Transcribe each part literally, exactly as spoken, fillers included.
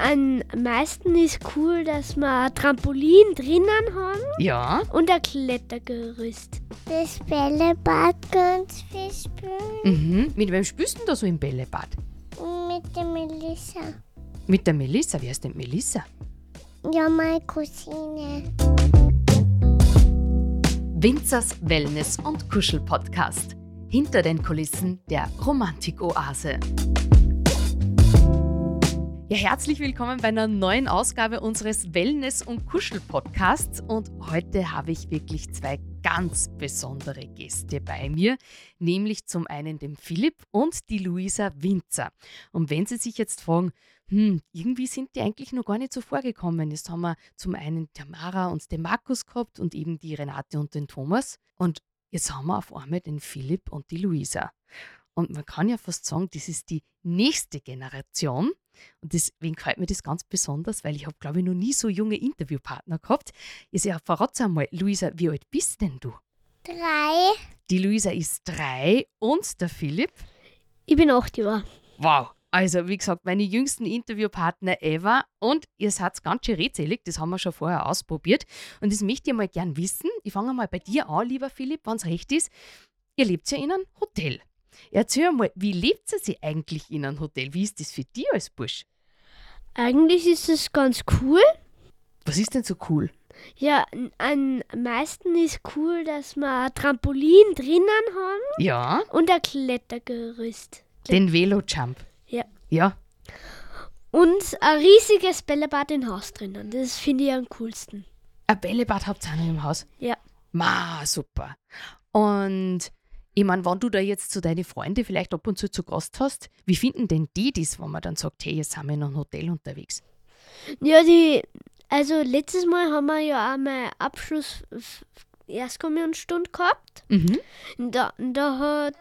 am meisten ist cool, dass wir ein Trampolin drinnen haben Ja. und ein Klettergerüst. Das Bällebad ganz viel spielen. Mhm. Mit wem spielst du denn da so im Bällebad? Mit der Melissa. Mit der Melissa. Wer ist denn Melissa? Ja, meine Cousine. Winzers Wellness- und Kuschel-Podcast. Hinter den Kulissen der Romantik-Oase. Ja, herzlich willkommen bei einer neuen Ausgabe unseres Wellness- und Kuschel-Podcasts. Und heute habe ich wirklich zwei ganz besondere Gäste bei mir, nämlich zum einen den Philipp und die Luisa Winzer. Und wenn Sie sich jetzt fragen, hm, irgendwie sind die eigentlich noch gar nicht so vorgekommen. Jetzt haben wir zum einen Tamara und den Markus gehabt und eben die Renate und den Thomas. Und jetzt haben wir auf einmal den Philipp und die Luisa. Und man kann ja fast sagen, das ist die nächste Generation. Und deswegen gefällt mir das ganz besonders, weil ich habe, glaube ich, noch nie so junge Interviewpartner gehabt. Jetzt ja, verrat's einmal, Luisa, wie alt bist denn du? Drei. Die Luisa ist drei und der Philipp? Ich bin acht Jahre. Wow! Also, wie gesagt, meine jüngsten Interviewpartner ever. Und ihr seid ganz schön redselig, das haben wir schon vorher ausprobiert. Und das möchte ich mal gern wissen. Ich fange mal bei dir an, lieber Philipp, wenn es recht ist. Ihr lebt ja in einem Hotel. Erzähl mal, wie lebt ihr sie eigentlich in einem Hotel? Wie ist das für dich als Bursch? Eigentlich ist es ganz cool. Was ist denn so cool? Ja, am meisten ist cool, dass wir ein Trampolin drinnen haben Ja, und ein Klettergerüst. den Velojump. Ja. Ja, Und ein riesiges Bällebad im Haus drinnen. Das finde ich am coolsten. ein Bällebad habt ihr auch noch im Haus? Ja. Ma, super. Und ich meine, wenn du da jetzt so deine Freunde vielleicht ab und zu zu Gast hast, wie finden denn die das, wenn man dann sagt, hey, jetzt sind wir in einem Hotel unterwegs? Ja, die, also letztes Mal haben wir ja auch mal Abschluss f- Erstkommunionsstunde gehabt. Mhm. Da, da hat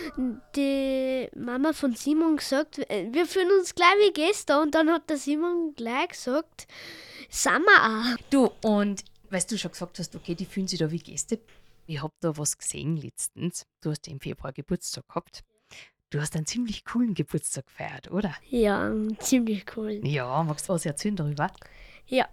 die Mama von Simon gesagt, äh, wir fühlen uns gleich wie Gäste. Und dann hat der Simon gleich gesagt, sind wir auch. Du, und weißt du schon gesagt hast, okay, die fühlen sich da wie Gäste. Ich habe da was gesehen letztens. Du hast im Februar Geburtstag gehabt. Du hast einen ziemlich coolen Geburtstag gefeiert, oder? Ja, ziemlich cool. Ja, magst du was erzählen darüber? Ja.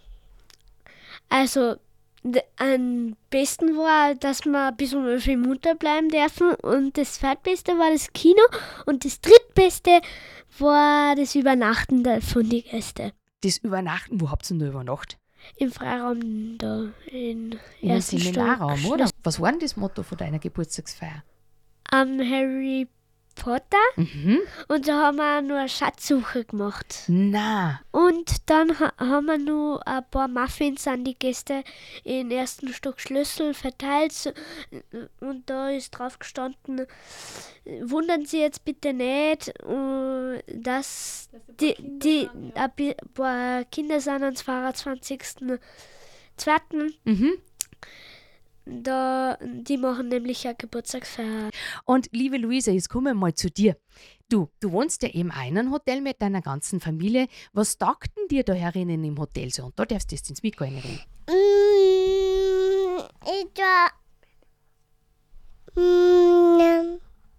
Also, d- am besten war, dass wir bis um elf Uhr munter bleiben dürfen. Und das zweitbeste war das Kino. Und das drittbeste war das Übernachten der- von den Gästen. Das Übernachten, wo habt ihr denn da übernachtet? Im Freiraum da in In einem ersten Seminarraum, Stock. oder? Was war denn das Motto von deiner Geburtstagsfeier? Am Harry Potter. Mhm. Und da haben wir noch eine Schatzsuche gemacht. Na, Und dann ha haben wir noch ein paar Muffins an die Gäste im ersten Stock Schlüssel verteilt. So- Und da ist drauf gestanden, wundern Sie jetzt bitte nicht, äh, dass die, die ein bi- paar Kinder sind am zweiundzwanzigsten zweiten mhm. Da, die machen nämlich eine Geburtstagsfeier. Und liebe Luisa, jetzt kommen wir mal zu dir. Du, du wohnst ja eben auch in einem Hotel mit deiner ganzen Familie. Was tagten dir da herinnen im Hotel so? Und da darfst du jetzt ins Mikro reden. Mm, ich war. Mm,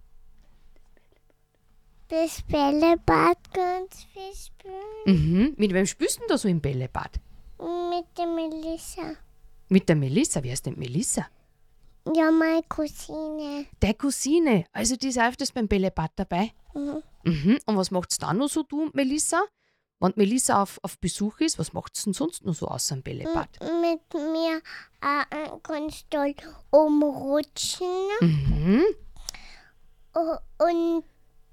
das Bällebad ganz viel spielen. Mhm. Mit wem spielst du denn da so im Bällebad? Mit der Melissa. Mit der Melissa. Wer ist denn Melissa? Ja, meine Cousine. Deine Cousine. Also die ist öfters beim Bällebad dabei. Mhm. Mhm. Und was macht's dann noch so, du und Melissa? Wenn die Melissa auf, auf Besuch ist, was macht's denn sonst noch so außer dem Bällebad? Mit mir äh, ganz doll umrutschen. Mhm. Oh, und.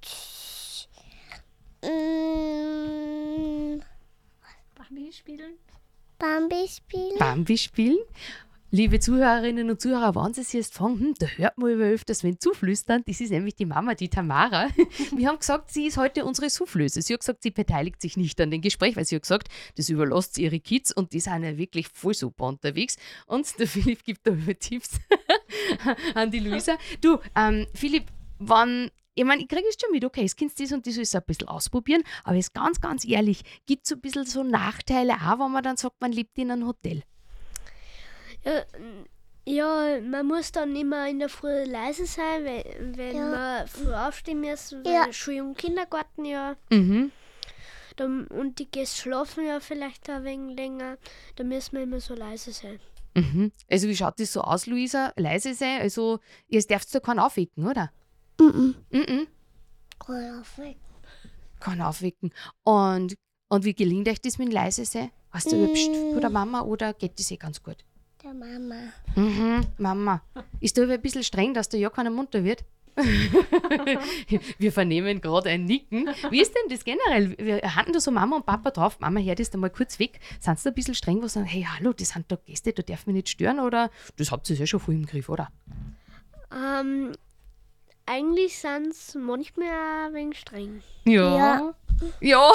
Mm, Bambi spielen? Bambi spielen. Bambi spielen. Liebe Zuhörerinnen und Zuhörer, wenn Sie sich jetzt fragen, hm, da hört man über öfters wenn zuflüstern, das ist nämlich die Mama, die Tamara. Wir haben gesagt, sie ist heute unsere Soufflöse. Sie hat gesagt, sie beteiligt sich nicht an dem Gespräch, weil sie hat gesagt, das überlässt sie ihre Kids und die sind ja wirklich voll super unterwegs. Und der Philipp gibt da immer Tipps an die Luisa. Du, ähm, Philipp, wann ich meine, ich kriege es schon mit, okay, das Kind das und das ist ein bisschen ausprobieren, aber jetzt ganz, ganz ehrlich, gibt es so ein bisschen so Nachteile auch, wenn man dann sagt, man lebt in einem Hotel? Ja, ja, man muss dann immer in der Früh leise sein, wenn, wenn Ja. man früh aufstehen muss, weil Ja. Schule und Kindergarten ja. Mhm. da, und die Gäste schlafen ja vielleicht ein wenig länger, da müssen wir immer so leise sein. Mhm. Also wie schaut das so aus, Luisa? Leise sein? Also ihr dürft da keinen aufwecken, oder? Mhm. Mhm. Kann aufwecken. Keinen aufwecken. Und, und wie gelingt euch das mit leise sein? Hast du Mm. überpst von der Mama oder geht das eh ganz gut? Der Mama. Mhm, Mama. Ist da ein bisschen streng, dass da ja keiner munter wird? Wir vernehmen gerade ein Nicken. Wie ist denn das generell? Wir hatten da so Mama und Papa drauf. Mama, hört das da mal kurz weg. Sind sie da ein bisschen streng, wo sie sagen, hey, hallo, das sind da Gäste, da dürfen wir nicht stören? Oder das habt ihr ja schon voll im Griff, oder? Ähm, eigentlich sind sie manchmal ein wenig streng. Ja. Ja.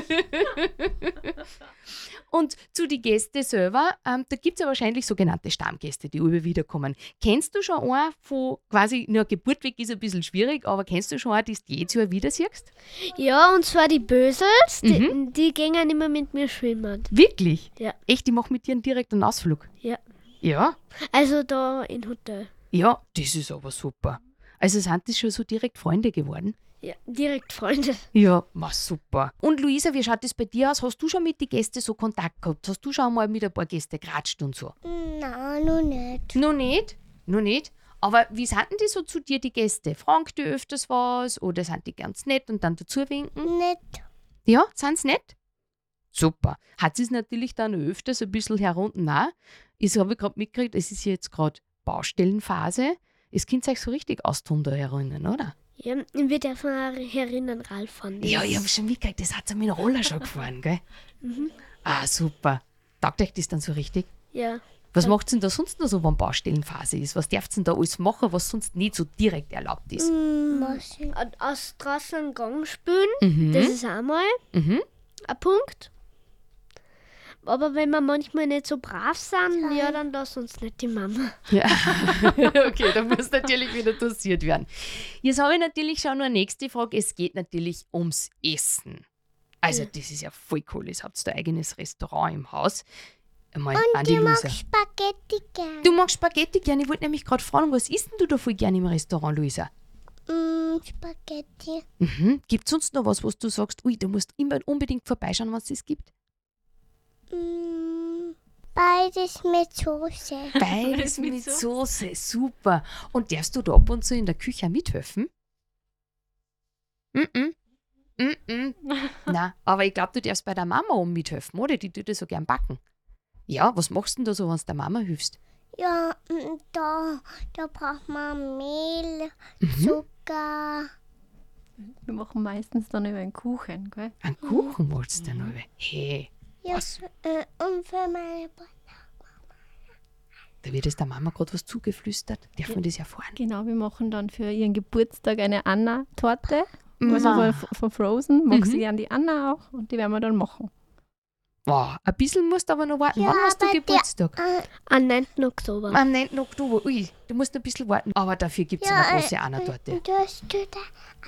Und zu den Gästen selber, ähm, da gibt es ja wahrscheinlich sogenannte Stammgäste, die immer wieder kommen. Kennst du schon einen von quasi, na, Geburt weg ist ein bisschen schwierig, aber kennst du schon einen, die du jedes Jahr wieder siehst? Ja, und zwar die Bösels, die, Mhm. die gehen immer mit mir schwimmen. Wirklich? Ja. Echt, die machen mit dir einen direkten Ausflug? Ja. Ja? Also da in Hotel. Ja, das ist aber super. Also sind das schon so direkt Freunde geworden? Ja, direkt Freunde. Ja, war super. Und Luisa, wie schaut das bei dir aus? Hast du schon mit den Gästen so Kontakt gehabt? Hast du schon mal mit ein paar Gästen geratscht und so? Nein, noch nicht. Noch nicht? Noch nicht? Aber wie sind denn die so zu dir, die Gäste? Fragen die öfters was oder sind die ganz nett und dann dazu winken? Nicht. Ja, sind sie nett? Super. Hat es natürlich dann öfters ein bisschen herunten auch. Ich habe gerade mitgekriegt, es ist jetzt gerade Baustellenphase. Es könnt euch so richtig austun da herinnen, oder? Ja, wir dürfen auch herinnen Ralf fahren. Ja, ich habe schon mitgekriegt, das hat er mit dem Roller schon gefahren, gell? Mhm. Ah, super. Taugt euch das dann so richtig? Ja. Was macht denn da sonst noch so, wenn Baustellenphase ist? Was dürft ihr denn da alles machen, was sonst nicht so direkt erlaubt ist? Mm, Maschinen. Aus draußen einen Gang spülen, Mhm. das ist auch mal Mhm. ein Punkt. Aber wenn wir manchmal nicht so brav sind, ja, dann lass uns nicht die Mama. Ja. Okay, da muss natürlich wieder dosiert werden. Jetzt habe ich natürlich schon noch eine nächste Frage. Es geht natürlich ums Essen. Also, das ist ja voll cool. Ihr habt da ein eigenes Restaurant im Haus. Einmal an die Ich mag Luisa. Spaghetti gern. Du magst Spaghetti gerne. Ich wollte nämlich gerade fragen, was isst denn du da voll gerne im Restaurant, Luisa? Mm, Spaghetti. Mhm. Gibt es sonst noch was, was du sagst, ui, du musst immer unbedingt vorbeischauen, was es gibt? Mm, beides mit Soße. Beides mit Soße, super. Und darfst du da ab und zu in der Küche mithelfen? Mhm. Mhm. Na, aber ich glaube, du darfst bei der Mama um mithelfen, oder? Die tut das so gern backen. Ja, was machst du denn da so, wenn du der Mama hilfst? Ja, mm, da, da braucht man Mehl, Mhm. Zucker. Wir machen meistens dann über einen Kuchen, gell? Einen Kuchen wolltest du dann noch. Hey, Ja, was? äh, und für meine Brüder. Da wird jetzt der Mama gerade was zugeflüstert. Darf man das erfahren? Genau, wir machen dann für ihren Geburtstag eine Anna-Torte. Also Ma. von, von Frozen. Mag Mhm. sie gern die Anna auch und die werden wir dann machen. Wow, ein bisschen musst du aber noch warten. Ja, Wann hast du aber der- Geburtstag? Äh, Am neunten Oktober. Am neunten Oktober. Ui, du musst noch ein bisschen warten. Aber dafür gibt es Ja, eine große äh, Anna-Torte. und hast du da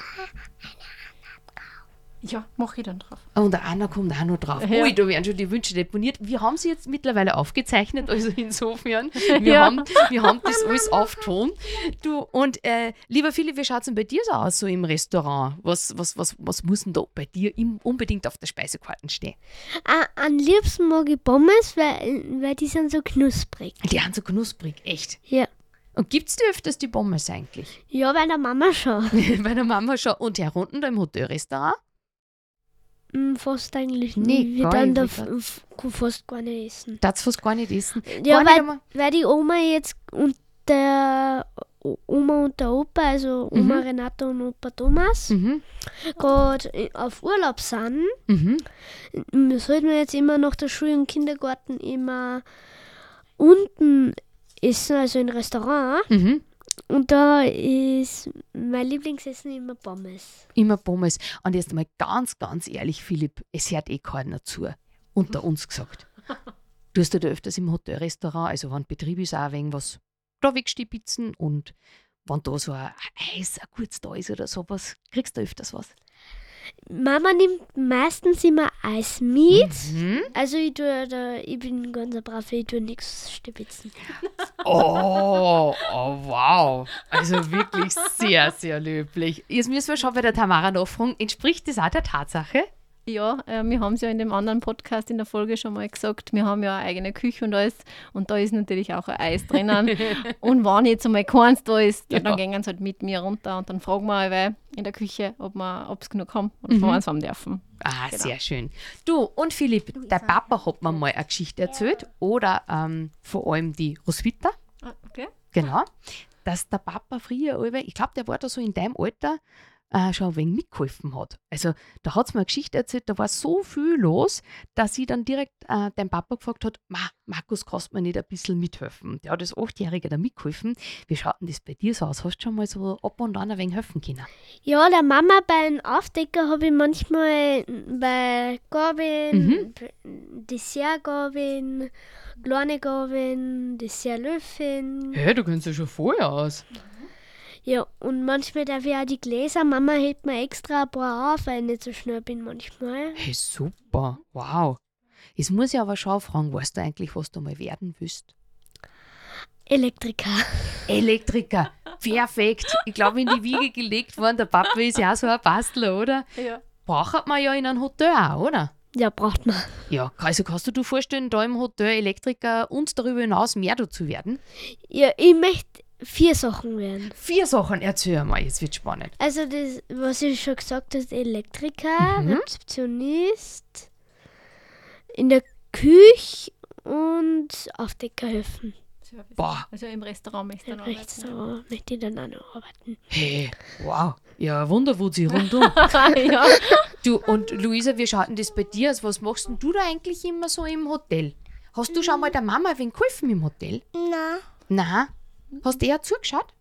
Ja, mache ich dann drauf. Und der Anna kommt auch noch drauf. Ja. Ui, da werden schon die Wünsche deponiert. Wir haben sie jetzt mittlerweile aufgezeichnet, also insofern, wir, Ja. haben, wir haben das alles auf Ton. Du, und äh, lieber Philipp, wie schaut es denn bei dir so aus, so im Restaurant? Was, was, was, was muss denn da bei dir im, unbedingt auf der Speisekarte stehen? Ah, am liebsten mag ich Pommes, weil, weil die sind so knusprig. Die sind so knusprig, echt. Ja. Und gibt es dir öfters die Pommes eigentlich? Ja, bei der Mama schon. Bei der Mama schon. Und herunten da im Hotelrestaurant? Hm, fast eigentlich Nee, nie. Wir gar dann nicht, da ich f- f- fast gar nicht essen. Darfst du fast gar nicht essen. Ja, gar nicht weil, einmal. weil die Oma jetzt und der O- Oma und der Opa, also Oma Mhm. Renate und Opa Thomas, Mhm. gerade auf Urlaub sind, Mhm. m- sollten wir jetzt immer nach der Schule und Kindergarten immer unten essen, also im Restaurant. Mhm. Und da ist mein Lieblingsessen immer Pommes. Immer Pommes. Und jetzt mal ganz, ganz ehrlich, Philipp, es hört eh keiner zu. Unter uns gesagt. Du hast ja da öfters im Hotelrestaurant, also wenn Betrieb ist, auch ein wenig was da wegstibitzen und wenn da so ein Eis, ein gutes da ist oder sowas, kriegst du öfters was. Mama nimmt meistens immer Eis mit. Mhm. Also ich, tue da, ich bin ganz ein brav, ich tue nichts stibitzen. Oh, oh, wow. Also wirklich sehr, sehr löblich. Jetzt müssen wir schon bei der Tamara nachfragen, entspricht das auch der Tatsache? Ja, äh, wir haben es ja in dem anderen Podcast in der Folge schon mal gesagt, wir haben ja eine eigene Küche und alles und da ist natürlich auch ein Eis drinnen. Und wenn jetzt einmal keins da ist, Ja. dann gehen sie halt mit mir runter und dann fragen wir alle in der Küche, ob es genug haben und Mhm. mhm. eins haben dürfen. Ah, Genau. sehr schön. Du und Philipp, der Papa hat mir mal eine Geschichte erzählt oder ähm, vor allem die Roswitha, Ah, okay. genau, dass der Papa früher, alle- ich glaube, der war da so in deinem Alter, äh, schon ein wenig mitgeholfen hat. Also da hat es mir eine Geschichte erzählt, da war so viel los, dass sie dann direkt äh, dein Papa gefragt hat, Ma, Markus, kannst du mir nicht ein bisschen mithelfen? Der hat als Achtjähriger da mitgeholfen. Wie schaut denn das bei dir so aus? Hast du schon mal so ab und an ein wenig helfen können? Ja, der Mama beim Aufdecker habe ich manchmal bei Gabeln, Mhm. Dessertgabeln, kleine Gabeln, Dessertlöffeln. Hä, du kennst ja schon vorher aus. Ja, und manchmal darf ich auch die Gläser. Mama hält mir extra ein paar auf, weil ich nicht so schnell bin manchmal. Hey, super, wow. Jetzt muss ich aber schon fragen, weißt du eigentlich, was du mal werden willst? Elektriker. Elektriker, perfekt. Ich glaube, in die Wiege gelegt worden, der Papa ist ja auch so ein Bastler, oder? Ja. Braucht man ja in einem Hotel auch, oder? Ja, braucht man. Ja, also kannst du dir vorstellen, da im Hotel Elektriker und darüber hinaus mehr dazu werden? Ja, ich möchte vier Sachen werden. Vier Sachen, erzähl mal, jetzt wird spannend. Also das, was ich schon gesagt habe, Elektriker, Mhm. Rezeptionist, in der Küche und Aufdecker helfen. Service. Boah. Also im Restaurant möchte ich Im dann arbeiten. Restaurant möchte ich dann auch noch arbeiten. Hey, wow. Ja, Wunderwutzi rundum. ja. Du, und Luisa, wie schaut denn das bei dir aus? Was machst denn du da eigentlich immer so im Hotel? Hast du schon mal der Mama ein wenig geholfen im Hotel? Na, Nein. Hast du eher zugeschaut?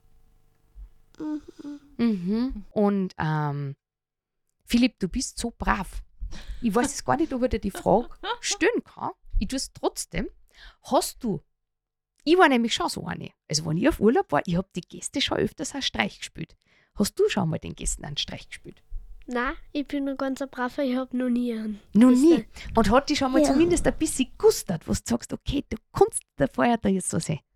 Mhm. Und ähm, Philipp, du bist so brav. Ich weiß jetzt gar nicht, ob ich dir die Frage stellen kann. Ich tue es trotzdem. Hast du, ich war nämlich schon so eine. Also wenn ich auf Urlaub war, ich habe die Gäste schon öfters einen Streich gespielt. Hast du schon mal den Gästen einen Streich gespielt? Nein, ich bin ein ganz braver, ich habe noch nie einen. Noch Ist nie. Und hat dich schon mal Ja. zumindest ein bisschen gustert, wo du sagst, okay, du kannst der Feuer da jetzt so sehen.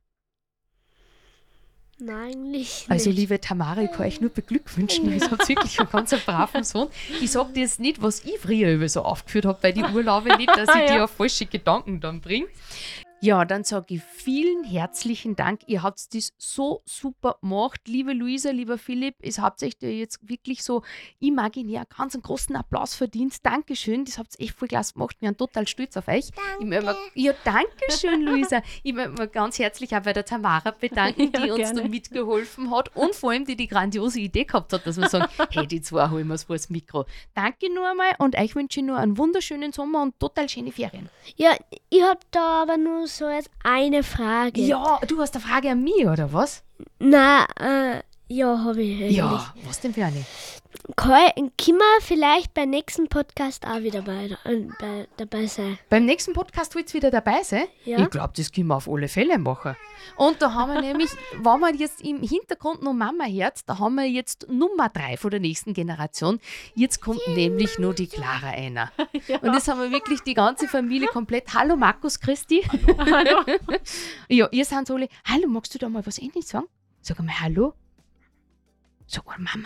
Nein, eigentlich Also, nicht. liebe Tamara, ich kann euch nur beglückwünschen, ihr seid wirklich ein ganz braven Sohn. Ich sage dir jetzt nicht, was ich früher über so aufgeführt habe bei den Urlauben, nicht, dass ich Ja. dir auf falsche Gedanken dann bringe. Ja, dann sage ich vielen herzlichen Dank. Ihr habt das so super gemacht. Liebe Luisa, lieber Philipp, es habt euch da jetzt wirklich so imaginär ganz einen großen Applaus verdient. Dankeschön, das habt ihr echt voll klasse gemacht. Wir sind total stolz auf euch. Ich möchte mir, ja, Dankeschön, Luisa. Ich möchte mich ganz herzlich auch bei der Tamara bedanken, die Ja, uns gerne. da mitgeholfen hat und vor allem, die die grandiose Idee gehabt hat, dass wir sagen, hey, die zwei holen wir vor das Mikro. Danke nur einmal und euch wünsche ich nur einen wunderschönen Sommer und total schöne Ferien. Ja, ich habe da aber nur so jetzt eine Frage. Ja, du hast eine Frage an mich, oder was? Na, äh, ja, habe ich eigentlich. Ja, was denn für eine? Kann, können wir vielleicht beim nächsten Podcast auch wieder bei, äh, bei, dabei sein? Beim nächsten Podcast wird es wieder dabei sein. Ja. Ich glaube, das können wir auf alle Fälle machen. Und da haben wir nämlich, wenn man jetzt im Hintergrund noch Mama hört, da haben wir jetzt Nummer drei von der nächsten Generation. Jetzt kommt nämlich nur die Clara einer. Und jetzt haben wir wirklich die ganze Familie komplett. Hallo Markus, Christi. Hallo. Ja, ihr seid so alle. Hallo, magst du da mal was Ähnliches sagen? Sag mal Hallo. Sag mal Mama.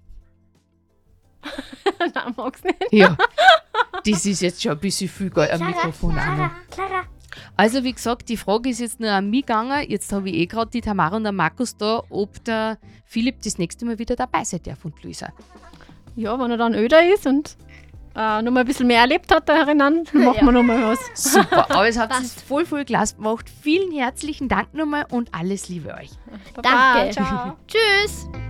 Nein, mag's nicht. Ja, das ist jetzt schon ein bisschen viel geil am Mikrofon auch noch. Clara. Also wie gesagt, die Frage ist jetzt nur an mich gegangen. Jetzt habe ich eh gerade die Tamara und den Markus da, ob der Philipp das nächste Mal wieder dabei sein darf und Luisa. Ja, wenn er dann öder ist und äh, noch mal ein bisschen mehr erlebt hat da herinnen, dann machen wir noch mal was. Super, aber es hat es voll, voll klasse gemacht. Vielen herzlichen Dank nochmal und alles Liebe euch. Baba, Danke. Ciao. Tschüss!